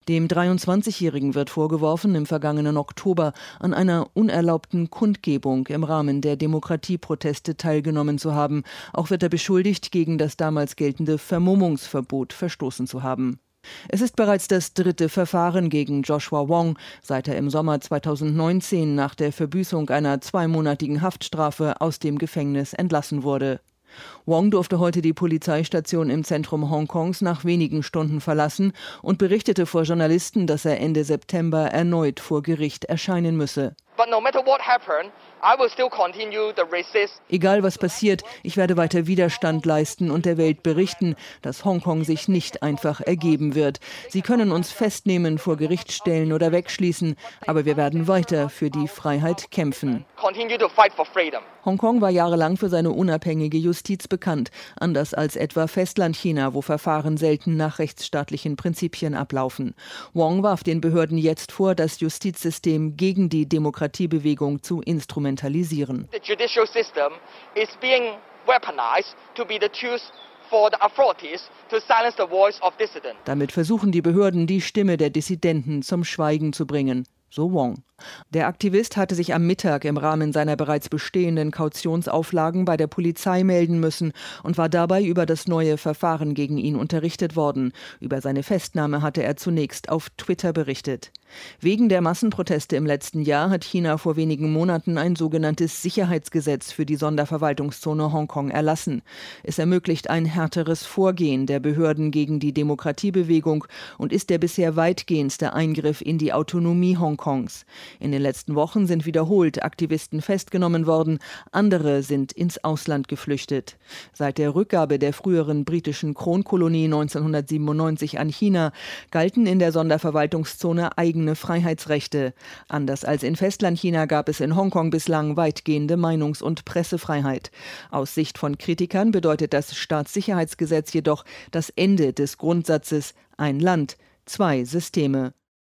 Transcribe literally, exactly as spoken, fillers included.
Dem dreiundzwanzigjährigen wird vorgeworfen, im vergangenen Oktober an einer unerlaubten Kundgebung im Rahmen der Demokratieproteste teilgenommen zu haben. Auch wird er beschuldigt, gegen das damals geltende Vermummungsverbot verstoßen zu haben. Es ist bereits das dritte Verfahren gegen Joshua Wong, seit er im Sommer zweitausendneunzehn nach der Verbüßung einer zweimonatigen Haftstrafe aus dem Gefängnis entlassen wurde. Wong durfte heute die Polizeistation im Zentrum Hongkongs nach wenigen Stunden verlassen und berichtete vor Journalisten, dass er Ende September erneut vor Gericht erscheinen müsse. Egal was passiert, ich werde weiter Widerstand leisten und der Welt berichten, dass Hongkong sich nicht einfach ergeben wird. Sie können uns festnehmen, vor Gericht stellen oder wegschließen, aber wir werden weiter für die Freiheit kämpfen. Hongkong war jahrelang für seine unabhängige Justiz bekannt, anders als etwa Festlandchina, wo Verfahren selten nach rechtsstaatlichen Prinzipien ablaufen. Wong warf den Behörden jetzt vor, das Justizsystem gegen die Demokratiebewegung zu instrumentalisieren. The judicial system is being weaponized to be the tools for the authorities to silence the voice of dissidents. Damit versuchen die Behörden, die Stimme der Dissidenten zum Schweigen zu bringen. So Wong. Der Aktivist hatte sich am Mittag im Rahmen seiner bereits bestehenden Kautionsauflagen bei der Polizei melden müssen und war dabei über das neue Verfahren gegen ihn unterrichtet worden. Über seine Festnahme hatte er zunächst auf Twitter berichtet. Wegen der Massenproteste im letzten Jahr hat China vor wenigen Monaten ein sogenanntes Sicherheitsgesetz für die Sonderverwaltungszone Hongkong erlassen. Es ermöglicht ein härteres Vorgehen der Behörden gegen die Demokratiebewegung und ist der bisher weitgehendste Eingriff in die Autonomie Hongkongs. In den letzten Wochen sind wiederholt Aktivisten festgenommen worden, andere sind ins Ausland geflüchtet. Seit der Rückgabe der früheren britischen Kronkolonie neunzehnhundertsiebenundneunzig an China galten in der Sonderverwaltungszone eigene Freiheitsrechte. Anders als in Festlandchina gab es in Hongkong bislang weitgehende Meinungs- und Pressefreiheit. Aus Sicht von Kritikern bedeutet das Staatssicherheitsgesetz jedoch das Ende des Grundsatzes ein Land, zwei Systeme.